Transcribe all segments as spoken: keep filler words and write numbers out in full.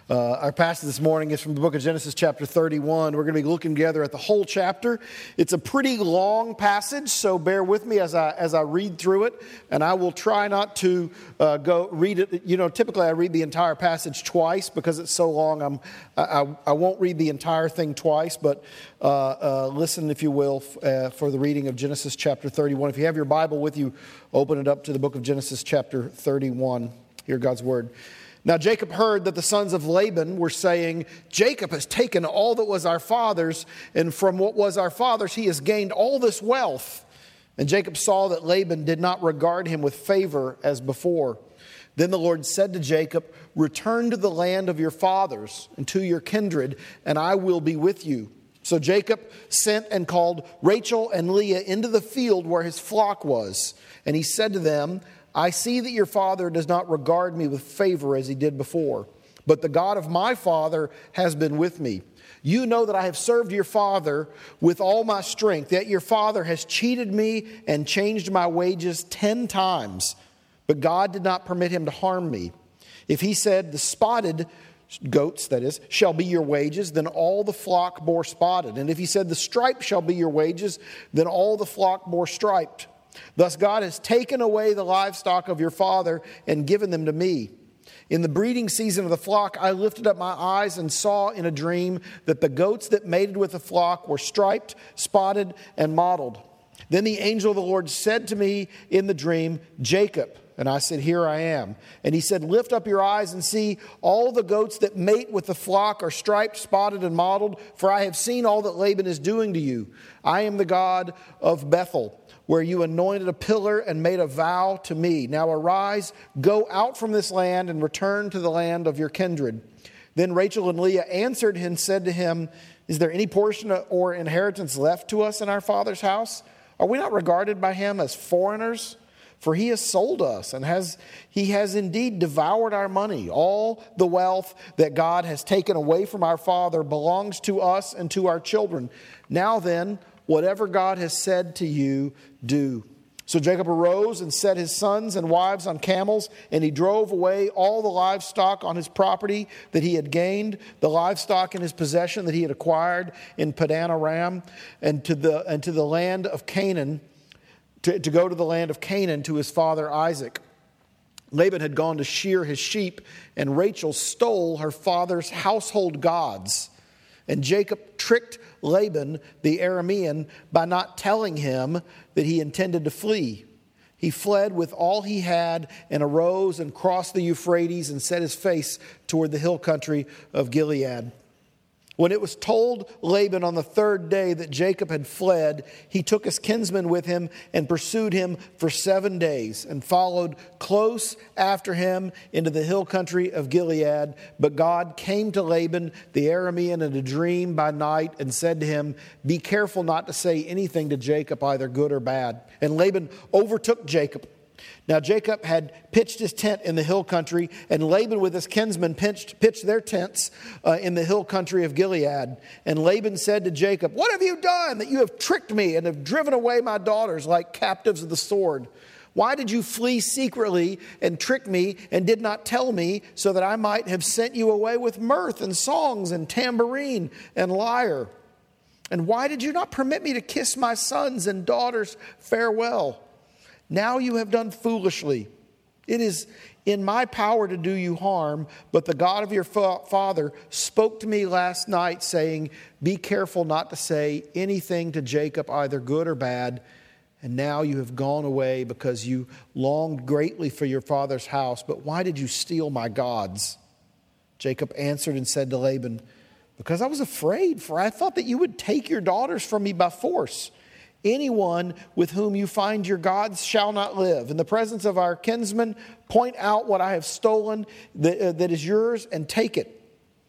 Uh, our passage this morning is from the book of Genesis chapter thirty-one. We're going to be looking together at the whole chapter. It's a pretty long passage, so bear with me as I as I read through it. And I will try not to uh, go read it. You know, typically I read the entire passage twice because it's so long. I'm I, I, I won't read the entire thing twice, but uh, uh, listen, if you will, f- uh, for the reading of Genesis chapter thirty-one. If you have your Bible with you, open it up to the book of Genesis chapter thirty-one. Hear God's word. Now Jacob heard that the sons of Laban were saying, Jacob has taken all that was our father's, and from what was our father's he has gained all this wealth. And Jacob saw that Laban did not regard him with favor as before. Then the Lord said to Jacob, return to the land of your fathers and to your kindred, and I will be with you. So Jacob sent and called Rachel and Leah into the field where his flock was. And he said to them, I see that your father does not regard me with favor as he did before, but the God of my father has been with me. You know that I have served your father with all my strength, yet your father has cheated me and changed my wages ten times. But God did not permit him to harm me. If he said, the spotted goats, that is, shall be your wages, then all the flock bore spotted. And if he said, the striped shall be your wages, then all the flock bore striped. Thus God has taken away the livestock of your father and given them to me. In the breeding season of the flock, I lifted up my eyes and saw in a dream that the goats that mated with the flock were striped, spotted, and mottled. Then the angel of the Lord said to me in the dream, Jacob. And I said, here I am. And he said, lift up your eyes and see all the goats that mate with the flock are striped, spotted, and mottled, for I have seen all that Laban is doing to you. I am the God of Bethel, where you anointed a pillar and made a vow to me. Now arise, go out from this land and return to the land of your kindred. Then Rachel and Leah answered and said to him, is there any portion or inheritance left to us in our father's house? Are we not regarded by him as foreigners? For he has sold us and has he has indeed devoured our money. All the wealth that God has taken away from our father belongs to us and to our children. Now then, whatever God has said to you, do. So Jacob arose and set his sons and wives on camels, and he drove away all the livestock on his property that he had gained, the livestock in his possession that he had acquired in Padan Aram, and to the and to the land of Canaan, to, to go to the land of Canaan to his father Isaac. Laban had gone to shear his sheep, and Rachel stole her father's household gods. And Jacob tricked Laban, the Aramean, by not telling him that he intended to flee. He fled with all he had and arose and crossed the Euphrates and set his face toward the hill country of Gilead. When it was told Laban on the third day that Jacob had fled, he took his kinsman with him and pursued him for seven days and followed close after him into the hill country of Gilead. But God came to Laban, the Aramean, in a dream by night and said to him, be careful not to say anything to Jacob, either good or bad. And Laban overtook Jacob. Now Jacob had pitched his tent in the hill country, and Laban with his kinsmen pitched, pitched their tents uh, in the hill country of Gilead. And Laban said to Jacob, what have you done that you have tricked me and have driven away my daughters like captives of the sword? Why did you flee secretly and trick me and did not tell me, so that I might have sent you away with mirth and songs and tambourine and lyre? And why did you not permit me to kiss my sons and daughters farewell? Now you have done foolishly. It is in my power to do you harm, but the God of your fa- father spoke to me last night, saying, be careful not to say anything to Jacob, either good or bad. And now you have gone away because you longed greatly for your father's house. But why did you steal my gods? Jacob answered and said to Laban, because I was afraid, for I thought that you would take your daughters from me by force. Anyone with whom you find your gods shall not live. In the presence of our kinsmen, point out what I have stolen that, uh, that is yours and take it.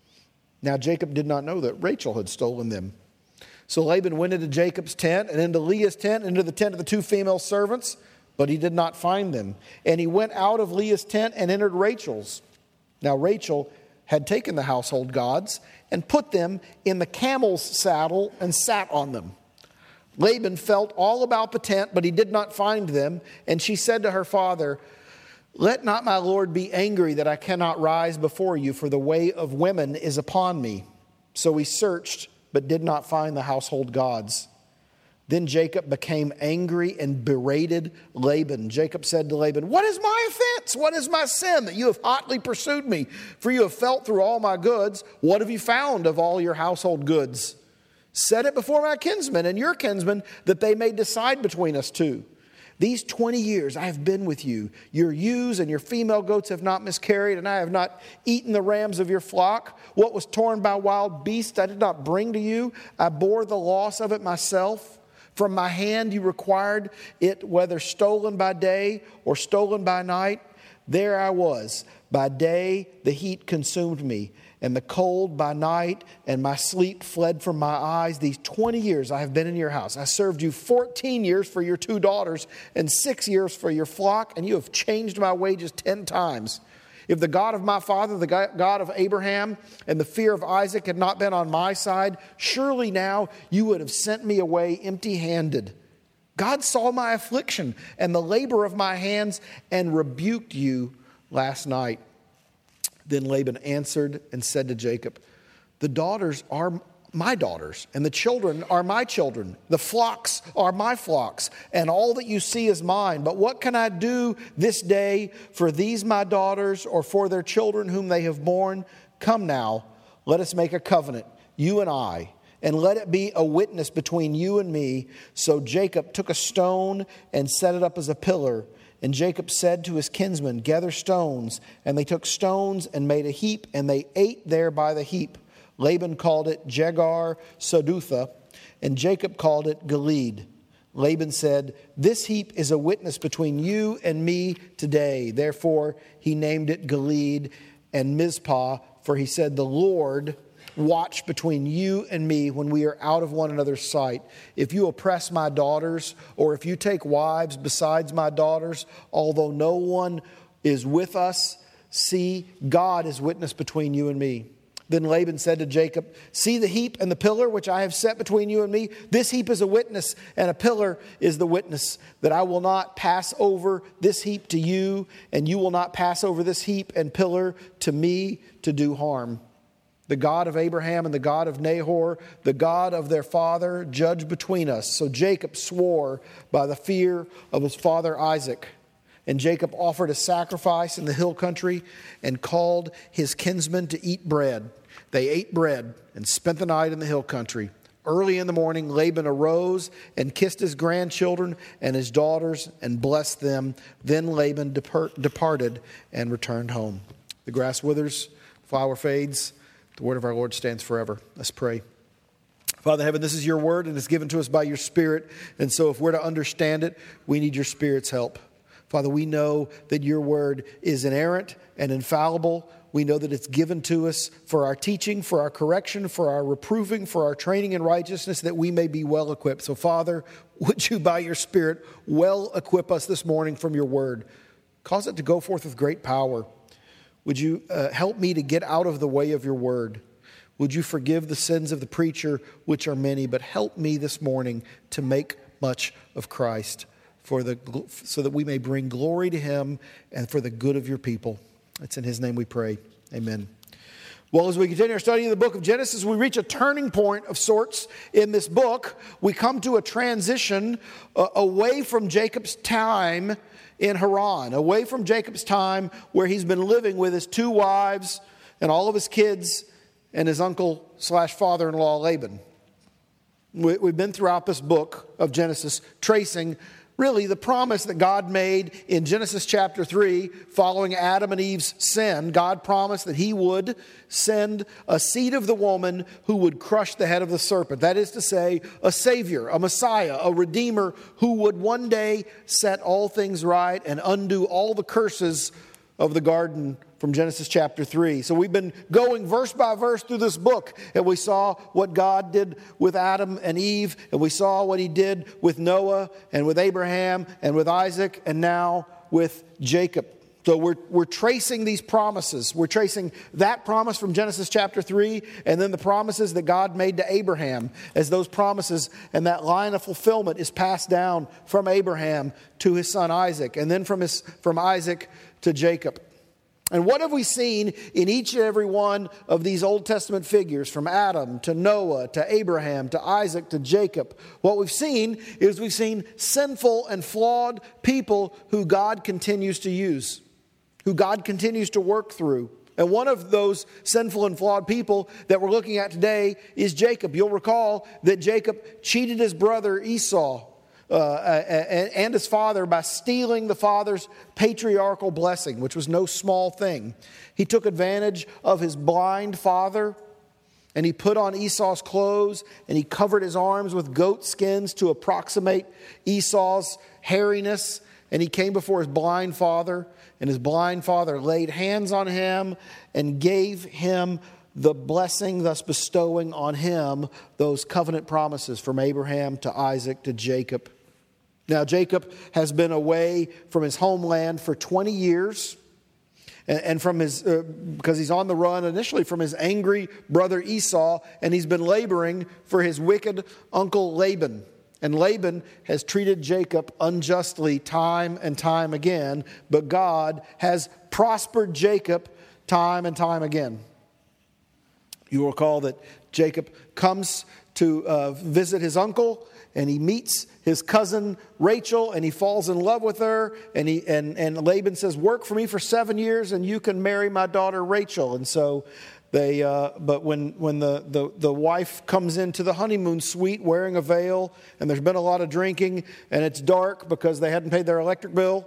Now Jacob did not know that Rachel had stolen them. So Laban went into Jacob's tent and into Leah's tent, and into the tent of the two female servants, but he did not find them. And he went out of Leah's tent and entered Rachel's. Now Rachel had taken the household gods and put them in the camel's saddle and sat on them. Laban felt all about the tent, but he did not find them. And she said to her father, Let not my Lord be angry that I cannot rise before you, for the way of women is upon me. So he searched, but did not find the household gods. Then Jacob became angry and berated Laban. Jacob said to Laban, "What is my offense? What is my sin that you have hotly pursued me? For you have felt through all my goods. What have you found of all your household goods? Set it before my kinsmen and your kinsmen, that they may decide between us two. These twenty years I have been with you. Your ewes and your female goats have not miscarried, and I have not eaten the rams of your flock. What was torn by wild beasts I did not bring to you. I bore the loss of it myself. From my hand you required it, whether stolen by day or stolen by night. There I was. By day the heat consumed me, and the cold by night, and my sleep fled from my eyes. These twenty years I have been in your house. I served you fourteen years for your two daughters, and six years for your flock, and you have changed my wages ten times. If the God of my father, the God of Abraham, and the fear of Isaac had not been on my side, surely now you would have sent me away empty-handed. God saw my affliction and the labor of my hands and rebuked you last night." Then Laban answered and said to Jacob, "The daughters are my daughters, and the children are my children. The flocks are my flocks, and all that you see is mine. But what can I do this day for these my daughters, or for their children whom they have borne? Come now, let us make a covenant, you and I, and let it be a witness between you and me." So Jacob took a stone and set it up as a pillar. And Jacob said to his kinsmen, "Gather stones." And they took stones and made a heap, and they ate there by the heap. Laban called it Jegar Sahadutha, and Jacob called it Gilead. Laban said, "This heap is a witness between you and me today." Therefore he named it Gilead and Mizpah, for he said, "The Lord watch between you and me when we are out of one another's sight. If you oppress my daughters, or if you take wives besides my daughters, although no one is with us, see, God is witness between you and me." Then Laban said to Jacob, "See the heap and the pillar which I have set between you and me? This heap is a witness, and a pillar is the witness, that I will not pass over this heap to you, and you will not pass over this heap and pillar to me to do harm. The God of Abraham and the God of Nahor, the God of their father, judge between us." So Jacob swore by the fear of his father Isaac. And Jacob offered a sacrifice in the hill country and called his kinsmen to eat bread. They ate bread and spent the night in the hill country. Early in the morning, Laban arose and kissed his grandchildren and his daughters and blessed them. Then Laban depart, departed and returned home. The grass withers, flower fades. The word of our Lord stands forever. Let's pray. Father in heaven, this is your word, and it's given to us by your Spirit. And so if we're to understand it, we need your Spirit's help. Father, we know that your word is inerrant and infallible. We know that it's given to us for our teaching, for our correction, for our reproving, for our training in righteousness, that we may be well equipped. So Father, would you by your Spirit well equip us this morning from your word? Cause it to go forth with great power. Would you uh, help me to get out of the way of your word? Would you forgive the sins of the preacher, which are many, but help me this morning to make much of Christ, for the so that we may bring glory to him and for the good of your people. It's in his name we pray. Amen. Well, as we continue our study in the book of Genesis, we reach a turning point of sorts in this book. We come to a transition uh, away from Jacob's time in Haran, away from Jacob's time where he's been living with his two wives and all of his kids and his uncle slash father-in-law Laban. We, we've been throughout this book of Genesis tracing really the promise that God made in Genesis chapter three, following Adam and Eve's sin. God promised that he would send a seed of the woman who would crush the head of the serpent. That is to say, a Savior, a Messiah, a Redeemer who would one day set all things right and undo all the curses of the garden from Genesis chapter three. So we've been going verse by verse through this book, and we saw what God did with Adam and Eve, and we saw what he did with Noah and with Abraham and with Isaac and now with Jacob. So we're, we're tracing these promises. We're tracing that promise from Genesis chapter three, and then the promises that God made to Abraham, as those promises and that line of fulfillment is passed down from Abraham to his son Isaac, and then from his from Isaac to Jacob. And what have we seen in each and every one of these Old Testament figures, from Adam to Noah to Abraham to Isaac to Jacob? What we've seen is we've seen sinful and flawed people who God continues to use, who God continues to work through. And one of those sinful and flawed people that we're looking at today is Jacob. You'll recall that Jacob cheated his brother Esau uh, and his father by stealing the father's patriarchal blessing, which was no small thing. He took advantage of his blind father, and he put on Esau's clothes, and he covered his arms with goat skins to approximate Esau's hairiness. And he came before his blind father, and his blind father laid hands on him and gave him the blessing, thus bestowing on him those covenant promises from Abraham to Isaac to Jacob. Now, Jacob has been away from his homeland for twenty years, and from his uh, because he's on the run initially from his angry brother Esau, and he's been laboring for his wicked uncle Laban. And Laban has treated Jacob unjustly time and time again, but God has prospered Jacob time and time again. You will recall that Jacob comes to uh, visit his uncle, and he meets his cousin Rachel, and he falls in love with her. And he and, and Laban says, "Work for me for seven years, and you can marry my daughter Rachel." And so they, uh, but when when the, the the wife comes into the honeymoon suite wearing a veil, and there's been a lot of drinking, and it's dark because they hadn't paid their electric bill,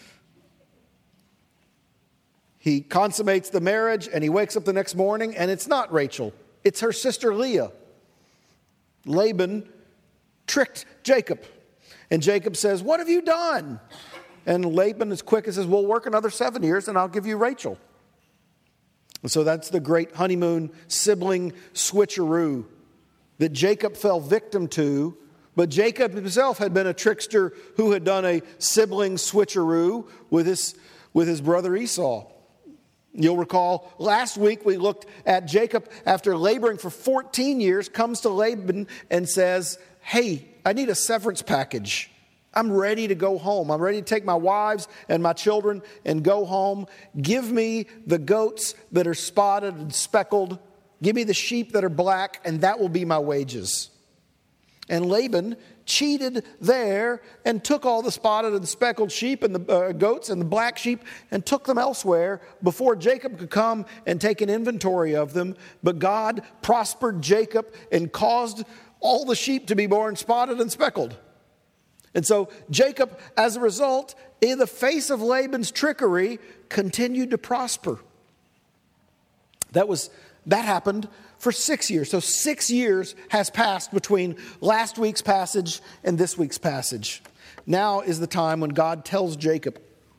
he consummates the marriage, and he wakes up the next morning, and it's not Rachel, it's her sister Leah. Laban tricked Jacob. And Jacob says, "What have you done?" And Laban is quick and says, "We'll work another seven years and I'll give you Rachel." And so that's the great honeymoon sibling switcheroo that Jacob fell victim to. But Jacob himself had been a trickster who had done a sibling switcheroo with his, with his brother Esau. You'll recall last week we looked at Jacob, after laboring for fourteen years, comes to Laban and says, "Hey, I need a severance package. I'm ready to go home. I'm ready to take my wives and my children and go home. Give me the goats that are spotted and speckled. Give me the sheep that are black, and that will be my wages." And Laban cheated there and took all the spotted and speckled sheep and the uh, goats and the black sheep and took them elsewhere before Jacob could come and take an inventory of them. But God prospered Jacob and caused all the sheep to be born spotted and speckled. And so Jacob, as a result, in the face of Laban's trickery, continued to prosper. That was that happened for six years. So six years has passed between last week's passage and this week's passage. Now is the time when God tells Jacob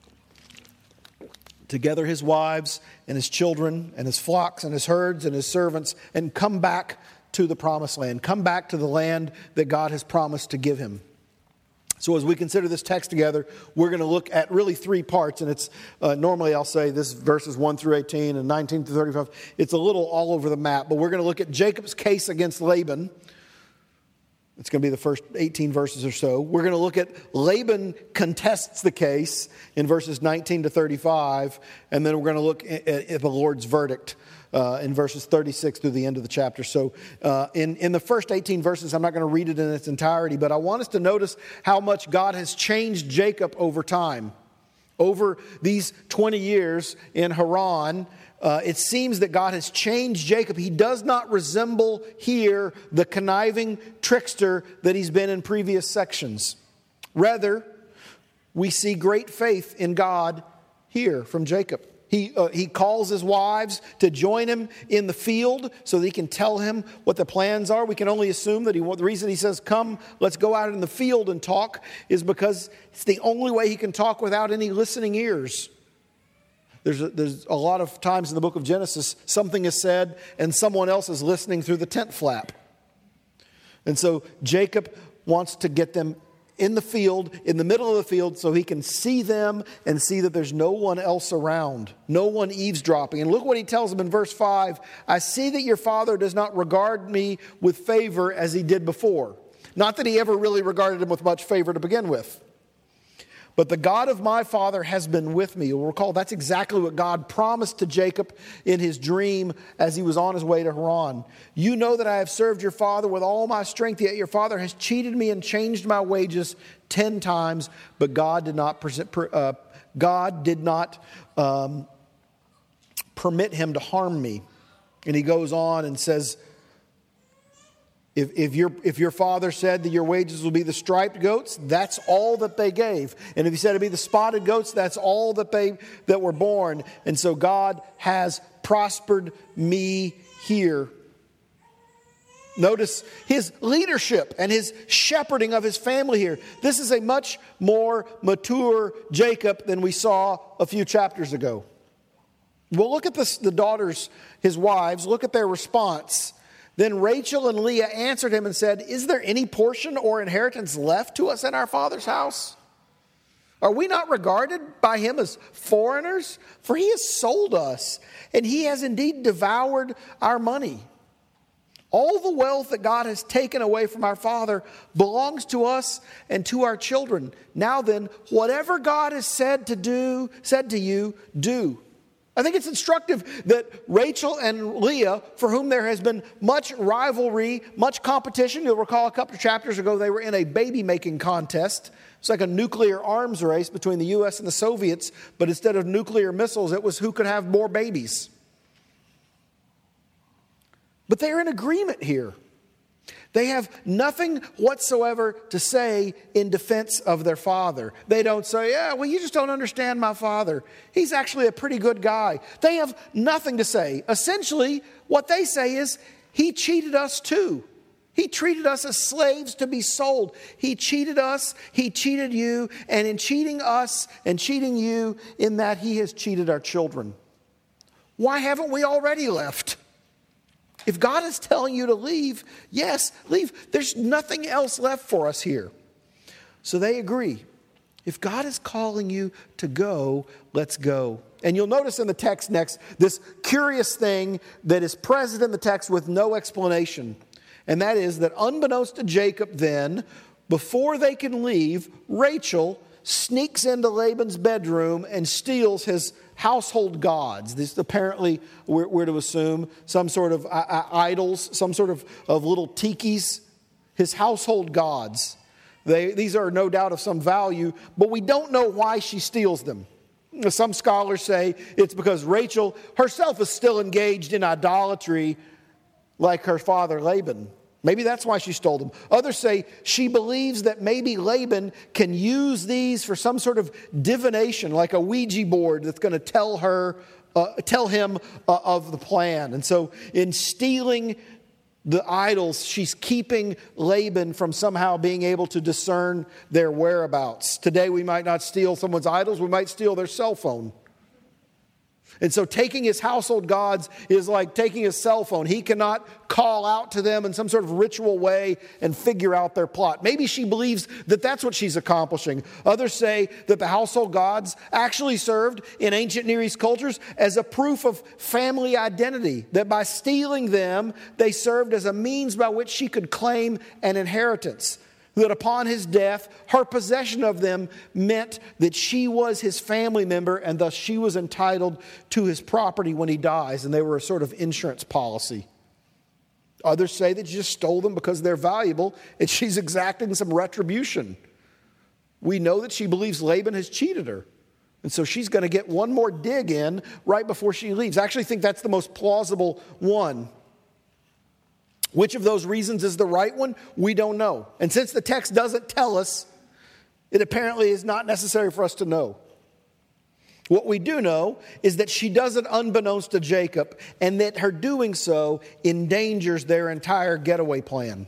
to gather his wives and his children and his flocks and his herds and his servants and come back to the promised land. Come back to the land that God has promised to give him. So as we consider this text together, we're going to look at really three parts. And it's uh, normally I'll say this verses one through eighteen and nineteen through thirty-five. It's a little all over the map. But we're going to look at Jacob's case against Laban. It's going to be the first eighteen verses or so. We're going to look at Laban contests the case in verses nineteen to thirty-five. And then we're going to look at, at the Lord's verdict Uh, in verses thirty-six through the end of the chapter. So uh, in, in the first eighteen verses, I'm not going to read it in its entirety, but I want us to notice how much God has changed Jacob over time. Over these twenty years in Haran, uh, it seems that God has changed Jacob. He does not resemble here the conniving trickster that he's been in previous sections. Rather, we see great faith in God here from Jacob. He, uh, he calls his wives to join him in the field so that he can tell him what the plans are. We can only assume that he, the reason he says, "Come, let's go out in the field and talk," is because it's the only way he can talk without any listening ears. There's a, there's a lot of times in the book of Genesis, something is said and someone else is listening through the tent flap. And so Jacob wants to get them in the field, in the middle of the field, so he can see them and see that there's no one else around, no one eavesdropping. And look what he tells them in verse five. I see that your father does not regard me with favor as he did before. Not that he ever really regarded him with much favor to begin with. But the God of my father has been with me. You'll recall that's exactly what God promised to Jacob in his dream as he was on his way to Haran. You know that I have served your father with all my strength, yet your father has cheated me and changed my wages ten times. But God did not present, uh, God did not um, permit him to harm me. And he goes on and says, If, if, your, if your father said that your wages will be the striped goats, that's all that they gave. And if he said it'd be the spotted goats, that's all that they that were born. And so God has prospered me here. Notice his leadership and his shepherding of his family here. This is a much more mature Jacob than we saw a few chapters ago. Well, look at this, the daughters, his wives, look at their response. Then Rachel and Leah answered him and said, is there any portion or inheritance left to us in our father's house? Are we not regarded by him as foreigners? For he has sold us, and he has indeed devoured our money. All the wealth that God has taken away from our father belongs to us and to our children. Now then, whatever God has said to do, said to you, do. I think it's instructive that Rachel and Leah, for whom there has been much rivalry, much competition. You'll recall a couple of chapters ago they were in a baby-making contest. It's like a nuclear arms race between the U S and the Soviets, but instead of nuclear missiles, it was who could have more babies. But they're in agreement here. They have nothing whatsoever to say in defense of their father. They don't say, yeah, well, you just don't understand my father. He's actually a pretty good guy. They have nothing to say. Essentially, what they say is, he cheated us too. He treated us as slaves to be sold. He cheated us, he cheated you, and in cheating us and cheating you, in that he has cheated our children. Why haven't we already left? If God is telling you to leave, yes, leave. There's nothing else left for us here. So they agree. If God is calling you to go, let's go. And you'll notice in the text next, this curious thing that is present in the text with no explanation. And that is that unbeknownst to Jacob then, before they can leave, Rachel sneaks into Laban's bedroom and steals his household gods. This apparently, we're, we're to assume, some sort of uh, idols, some sort of, of little tikis, his household gods. They, these are no doubt of some value, but we don't know why she steals them. Some scholars say it's because Rachel herself is still engaged in idolatry like her father Laban. Maybe that's why she stole them. Others say she believes that maybe Laban can use these for some sort of divination, like a Ouija board that's going to tell her, uh, tell him uh, of the plan. And so in stealing the idols, she's keeping Laban from somehow being able to discern their whereabouts. Today we might not steal someone's idols, we might steal their cell phone. And so taking his household gods is like taking his cell phone. He cannot call out to them in some sort of ritual way and figure out their plot. Maybe she believes that that's what she's accomplishing. Others say that the household gods actually served in ancient Near East cultures as a proof of family identity, that by stealing them, they served as a means by which she could claim an inheritance. That upon his death, her possession of them meant that she was his family member and thus she was entitled to his property when he dies. And they were a sort of insurance policy. Others say that she just stole them because they're valuable and she's exacting some retribution. We know that she believes Laban has cheated her. And so she's going to get one more dig in right before she leaves. I actually think that's the most plausible one. Which of those reasons is the right one? We don't know. And since the text doesn't tell us, it apparently is not necessary for us to know. What we do know is that she does it unbeknownst to Jacob, and that her doing so endangers their entire getaway plan.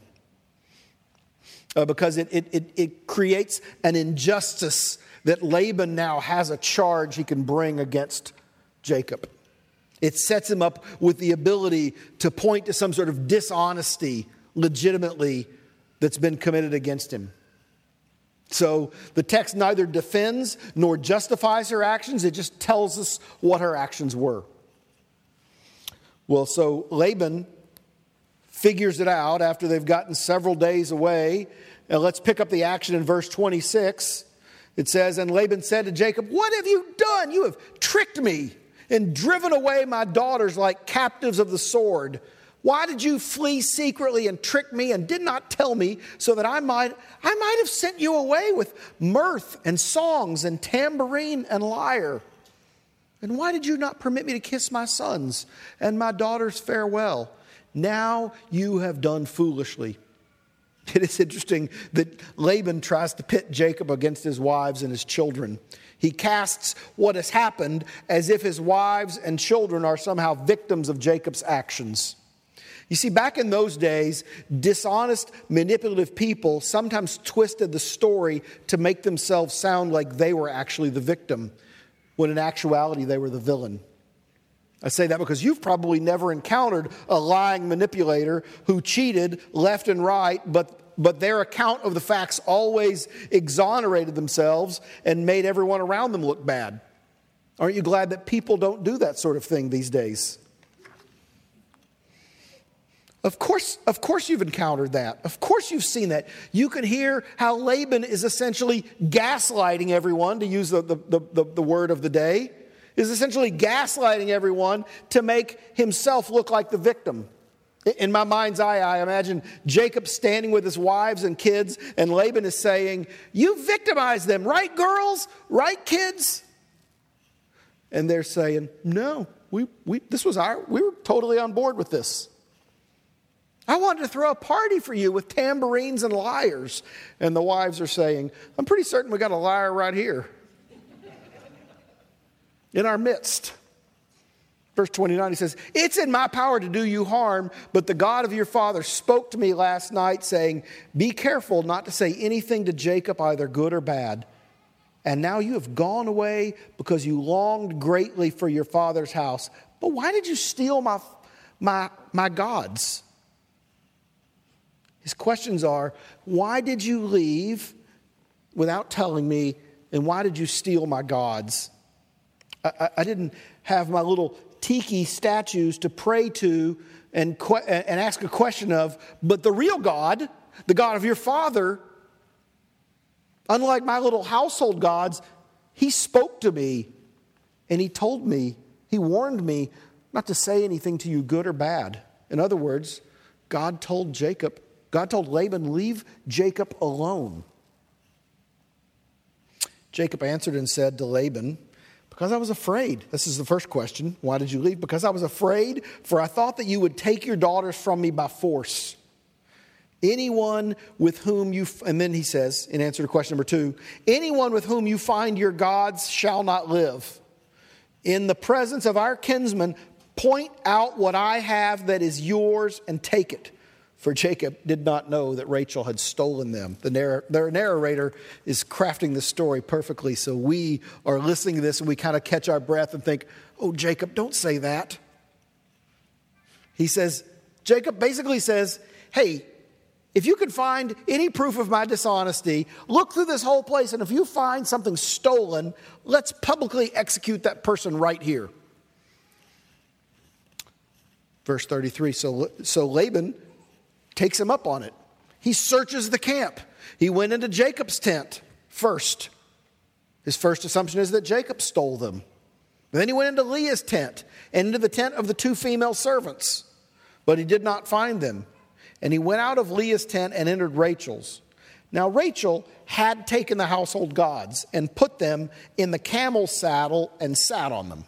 Uh, because it, it, it, it creates an injustice that Laban now has a charge he can bring against Jacob. It sets him up with the ability to point to some sort of dishonesty legitimately that's been committed against him. So the text neither defends nor justifies her actions. It just tells us what her actions were. Well, so Laban figures it out after they've gotten several days away. And let's pick up the action in verse twenty-six. It says, and Laban said to Jacob, what have you done? You have tricked me and driven away my daughters like captives of the sword. Why did you flee secretly and trick me and did not tell me so that I might I might have sent you away with mirth and songs and tambourine and lyre? And why did you not permit me to kiss my sons and my daughters farewell? Now you have done foolishly. It is interesting that Laban tries to pit Jacob against his wives and his children. He casts what has happened as if his wives and children are somehow victims of Jacob's actions. You see, back in those days, dishonest, manipulative people sometimes twisted the story to make themselves sound like they were actually the victim, when in actuality they were the villain. I say that because you've probably never encountered a lying manipulator who cheated left and right, but, but their account of the facts always exonerated themselves and made everyone around them look bad. Aren't you glad that people don't do that sort of thing these days? Of course, of course you've encountered that. Of course you've seen that. You can hear how Laban is essentially gaslighting everyone, to use the, the, the, the word of the day, is essentially gaslighting everyone to make himself look like the victim. In my mind's eye, I imagine Jacob standing with his wives and kids, and Laban is saying, you victimized them, right, girls? Right, kids? And they're saying, no, we, we this was our, we were totally on board with this. I wanted to throw a party for you with tambourines and lyres. And the wives are saying, I'm pretty certain we got a lyre right here in our midst. Verse twenty-nine, he says, it's in my power to do you harm, but the God of your father spoke to me last night saying, be careful not to say anything to Jacob, either good or bad. And now you have gone away because you longed greatly for your father's house. But why did you steal my, my, my gods? His questions are, why did you leave without telling me, and why did you steal my gods? I, I, I didn't have my little tiki statues to pray to and, que- and ask a question of, but the real God, the God of your father, unlike my little household gods, he spoke to me and he told me, he warned me not to say anything to you good or bad. In other words, God told Jacob, God told Laban, leave Jacob alone. Jacob answered and said to Laban, because I was afraid. This is the first question. Why did you leave? Because I was afraid, for I thought that you would take your daughters from me by force. Anyone with whom you, and then he says, in answer to question number two, anyone with whom you find your gods shall not live. In the presence of our kinsmen, point out what I have that is yours and take it. For Jacob did not know that Rachel had stolen them. The narr- their narrator is crafting the story perfectly, so we are listening to this and we kind of catch our breath and think, oh, Jacob, don't say that. He says, Jacob basically says, hey, if you can find any proof of my dishonesty, look through this whole place, and if you find something stolen, let's publicly execute that person right here. Verse thirty-three, so, so Laban takes him up on it. He searches the camp. He went into Jacob's tent first. His first assumption is that Jacob stole them. And then he went into Leah's tent and into the tent of the two female servants. But he did not find them. And he went out of Leah's tent and entered Rachel's. Now Rachel had taken the household gods and put them in the camel's saddle and sat on them.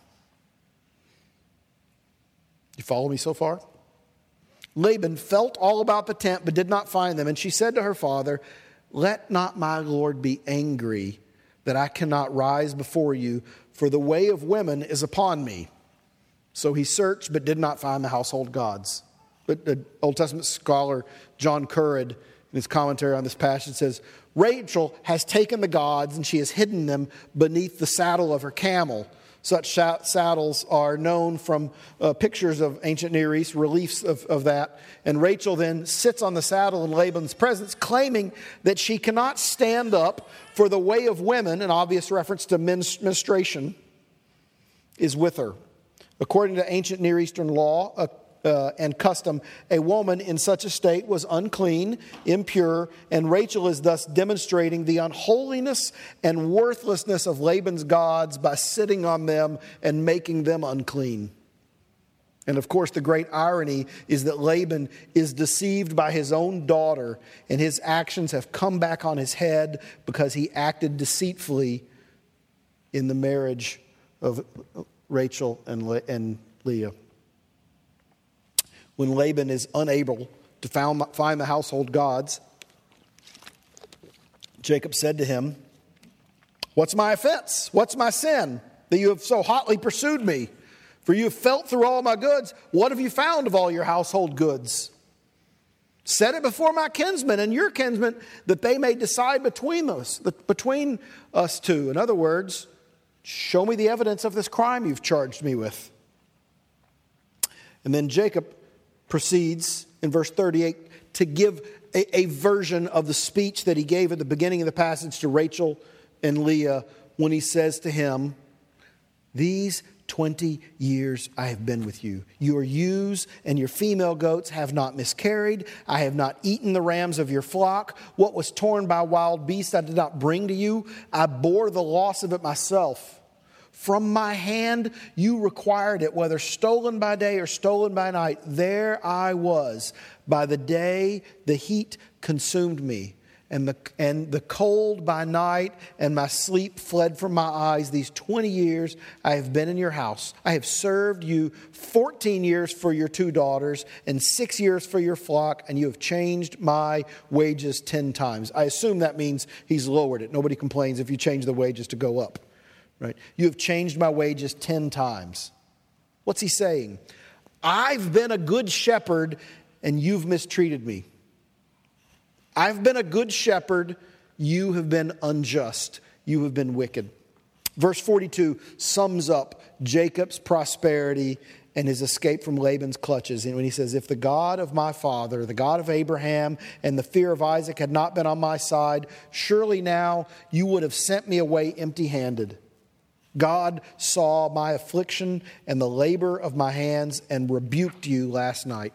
You follow me so far? Laban felt all about the tent, but did not find them. And she said to her father, let not my Lord be angry that I cannot rise before you, for the way of women is upon me. So he searched, but did not find the household gods. But the Old Testament scholar John Currid, in his commentary on this passage, says, Rachel has taken the gods and she has hidden them beneath the saddle of her camel, Such saddles are known from uh, pictures of ancient Near East, reliefs of, of that. And Rachel then sits on the saddle in Laban's presence, claiming that she cannot stand up, for the way of women, an obvious reference to menstruation, is with her. According to ancient Near Eastern law uh, uh, and custom, a woman in such a state was unclean, impure, and Rachel is thus demonstrating the unholiness and worthlessness of Laban's gods by sitting on them and making them unclean. And of course, the great irony is that Laban is deceived by his own daughter, and his actions have come back on his head because he acted deceitfully in the marriage of Rachel and, Le- and Leah. When Laban is unable to found, find the household gods, Jacob said to him, "What's my offense? What's my sin that you have so hotly pursued me? For you have felt through all my goods. What have you found of all your household goods? Set it before my kinsmen and your kinsmen, that they may decide between us, between us two." In other words, show me the evidence of this crime you've charged me with. And then Jacob proceeds in verse thirty-eight to give a, a version of the speech that he gave at the beginning of the passage to Rachel and Leah when he says to him, "These twenty years I have been with you. Your ewes and your female goats have not miscarried. I have not eaten the rams of your flock. What was torn by wild beasts I did not bring to you. I bore the loss of it myself. From my hand you required it, whether stolen by day or stolen by night. There I was. By the day the heat consumed me, and the, and the cold by night, and my sleep fled from my eyes. These twenty years I have been in your house. I have served you fourteen years for your two daughters, and six years for your flock, and you have changed my wages ten times. I assume that means he's lowered it. Nobody complains if you change the wages to go up. Right? You have changed my wages ten times. What's he saying? I've been a good shepherd and you've mistreated me. I've been a good shepherd. You have been unjust. You have been wicked. Verse forty-two sums up Jacob's prosperity and his escape from Laban's clutches. And when he says, "If the God of my father, the God of Abraham, and the fear of Isaac had not been on my side, surely now you would have sent me away empty-handed. God saw my affliction and the labor of my hands and rebuked you last night."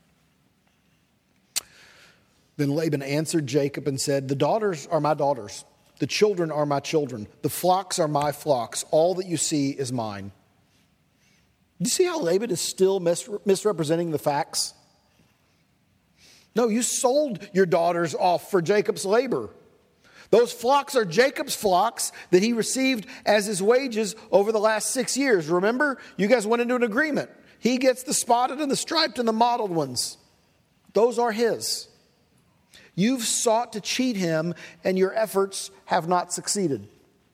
Then Laban answered Jacob and said, "The daughters are my daughters. The children are my children. The flocks are my flocks. All that you see is mine." Do you see how Laban is still mis- misrepresenting the facts? No, you sold your daughters off for Jacob's labor. Those flocks are Jacob's flocks that he received as his wages over the last six years. Remember, you guys went into an agreement. He gets the spotted and the striped and the mottled ones. Those are his. You've sought to cheat him, and your efforts have not succeeded.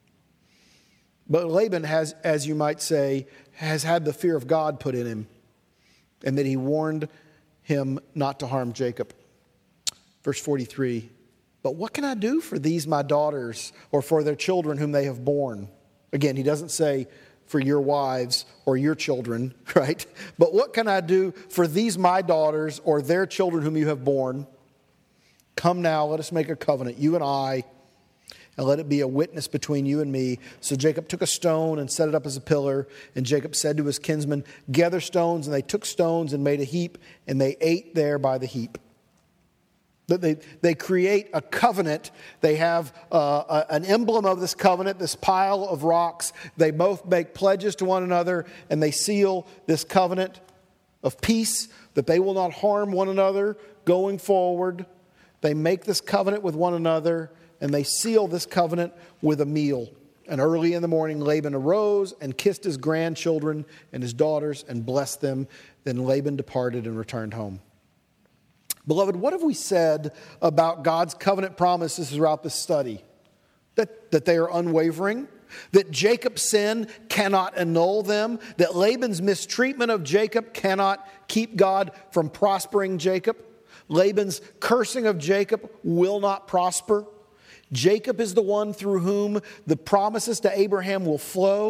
But Laban has, as you might say, has had the fear of God put in him, and that he warned him not to harm Jacob. Verse forty-three. "But what can I do for these my daughters, or for their children whom they have borne?" Again, he doesn't say for your wives or your children, right? "But what can I do for these my daughters or their children whom you have borne? Come now, let us make a covenant, you and I, and let it be a witness between you and me." So Jacob took a stone and set it up as a pillar. And Jacob said to his kinsmen, "Gather stones." And they took stones and made a heap, and they ate there by the heap. They, they create a covenant. They have uh, a, an emblem of this covenant, this pile of rocks. They both make pledges to one another, and they seal this covenant of peace, that they will not harm one another going forward. They make this covenant with one another, and they seal this covenant with a meal. And early in the morning, Laban arose and kissed his grandchildren and his daughters and blessed them. Then Laban departed and returned home. Beloved, what have we said about God's covenant promises throughout this study? That, that they are unwavering, that Jacob's sin cannot annul them, that Laban's mistreatment of Jacob cannot keep God from prospering Jacob, Laban's cursing of Jacob will not prosper. Jacob is the one through whom the promises to Abraham will flow.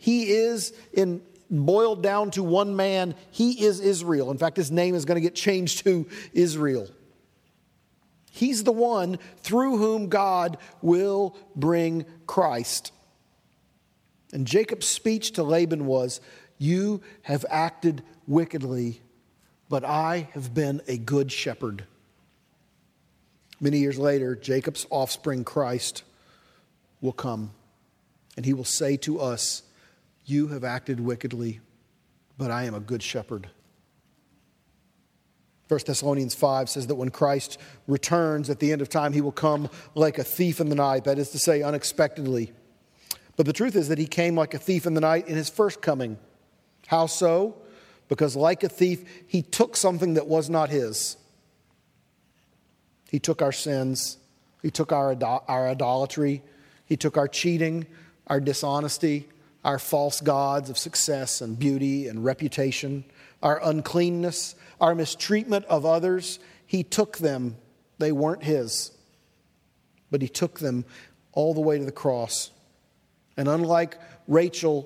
He is, in boiled down to one man, he is Israel. In fact, his name is going to get changed to Israel. He's the one through whom God will bring Christ. And Jacob's speech to Laban was, "You have acted wickedly, but I have been a good shepherd." Many years later, Jacob's offspring, Christ, will come. And he will say to us, "You have acted wickedly, but I am a good shepherd." First Thessalonians five says that when Christ returns at the end of time, he will come like a thief in the night. That is to say, unexpectedly. But the truth is that he came like a thief in the night in his first coming. How so? Because like a thief, he took something that was not his. He took our sins. He took our, our idolatry. He took our cheating, our dishonesty, our false gods of success and beauty and reputation, our uncleanness, our mistreatment of others. He took them. They weren't his. But he took them all the way to the cross. And unlike Rachel,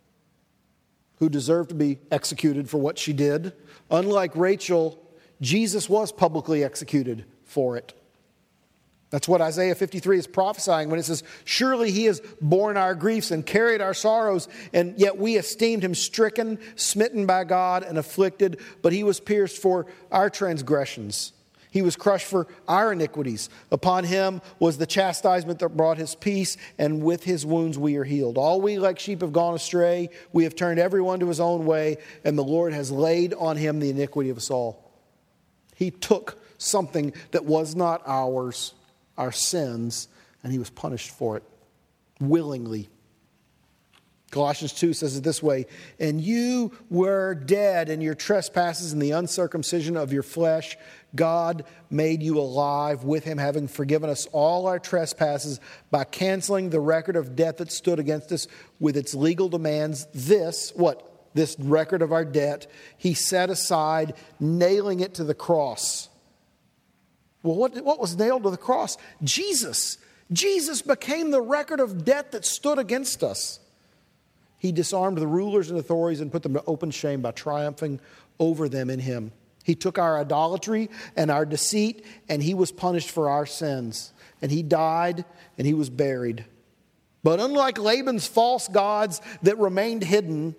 who deserved to be executed for what she did, unlike Rachel, Jesus was publicly executed for it. That's what Isaiah fifty-three is prophesying when it says, "Surely he has borne our griefs and carried our sorrows, and yet we esteemed him stricken, smitten by God, and afflicted. But he was pierced for our transgressions. He was crushed for our iniquities. Upon him was the chastisement that brought his peace, and with his wounds we are healed. All we like sheep have gone astray. We have turned everyone to his own way, and the Lord has laid on him the iniquity of us all." He took something that was not ours, our sins, and he was punished for it willingly. Colossians two says it this way, "And you were dead in your trespasses and the uncircumcision of your flesh. God made you alive with him, having forgiven us all our trespasses by canceling the record of debt that stood against us with its legal demands. This," what? "This record of our debt, he set aside, nailing it to the cross." Well, what, what was nailed to the cross? Jesus. Jesus became the record of debt that stood against us. He disarmed the rulers and authorities and put them to open shame by triumphing over them in him. He took our idolatry and our deceit, and he was punished for our sins. And he died, and he was buried. But unlike Laban's false gods that remained hidden,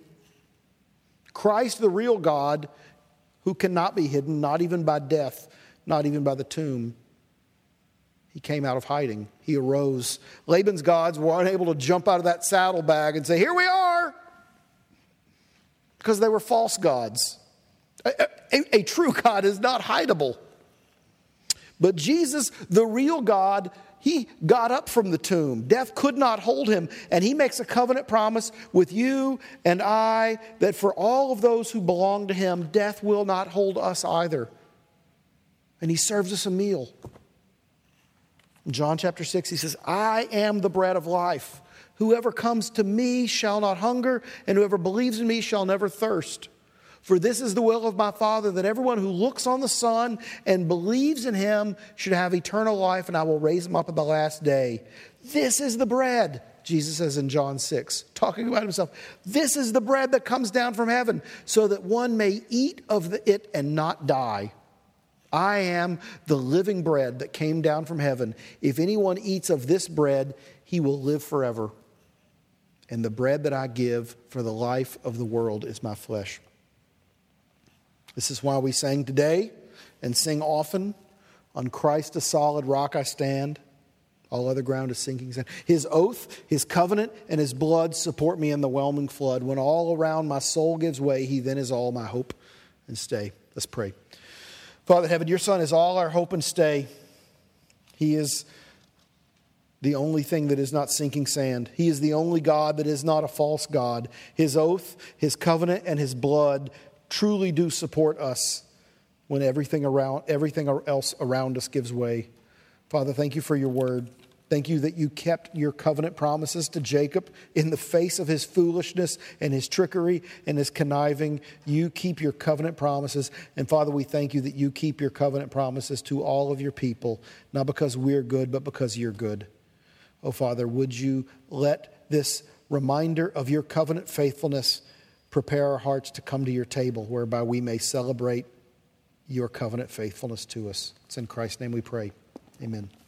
Christ, the real God, who cannot be hidden, not even by death, not even by the tomb, he came out of hiding. He arose. Laban's gods were unable to jump out of that saddlebag and say, "Here we are," because they were false gods. A, a, a true God is not hideable. But Jesus, the real God, he got up from the tomb. Death could not hold him. And he makes a covenant promise with you and I that for all of those who belong to him, death will not hold us either. And he serves us a meal. In John chapter six, he says, "I am the bread of life. Whoever comes to me shall not hunger, and whoever believes in me shall never thirst. For this is the will of my Father, that everyone who looks on the Son and believes in him should have eternal life, and I will raise him up at the last day. This is the bread," Jesus says in John six, talking about himself. "This is the bread that comes down from heaven, so that one may eat of it and not die. I am the living bread that came down from heaven. If anyone eats of this bread, he will live forever. And the bread that I give for the life of the world is my flesh." This is why we sang today and sing often, "On Christ a solid rock I stand. All other ground is sinking sand. His oath, his covenant, and his blood support me in the whelming flood. When all around my soul gives way, he then is all my hope and stay." Let's pray. Father in heaven, your Son is all our hope and stay. He is the only thing that is not sinking sand. He is the only God that is not a false God. His oath, his covenant, and his blood truly do support us when everything around everything else around us gives way. Father, thank you for your word. Thank you that you kept your covenant promises to Jacob in the face of his foolishness and his trickery and his conniving. You keep your covenant promises. And Father, we thank you that you keep your covenant promises to all of your people, not because we're good, but because you're good. Oh, Father, would you let this reminder of your covenant faithfulness, prepare our hearts to come to your table, whereby we may celebrate your covenant faithfulness to us. It's in Christ's name we pray. Amen.